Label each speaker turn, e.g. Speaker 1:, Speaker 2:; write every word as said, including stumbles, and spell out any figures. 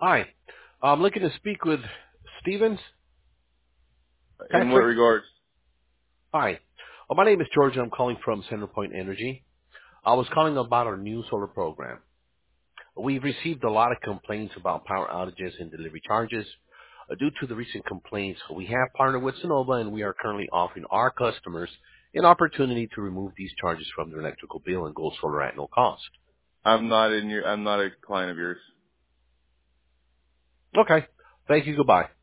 Speaker 1: Hi. I'm looking to speak with Stevens.
Speaker 2: In what
Speaker 1: Patrick?
Speaker 2: regards?
Speaker 1: Hi. Well, my name is George. I'm calling from Centerpoint Energy. I was calling about our new solar program. We've received a lot of complaints about power outages and delivery charges. Uh, due to the recent complaints, we have partnered with Sonova, and we are currently offering our customers an opportunity to remove these charges from their electrical bill and go solar at no cost.
Speaker 2: I'm not in your. I'm not a client of yours.
Speaker 1: Okay. Thank you. Goodbye.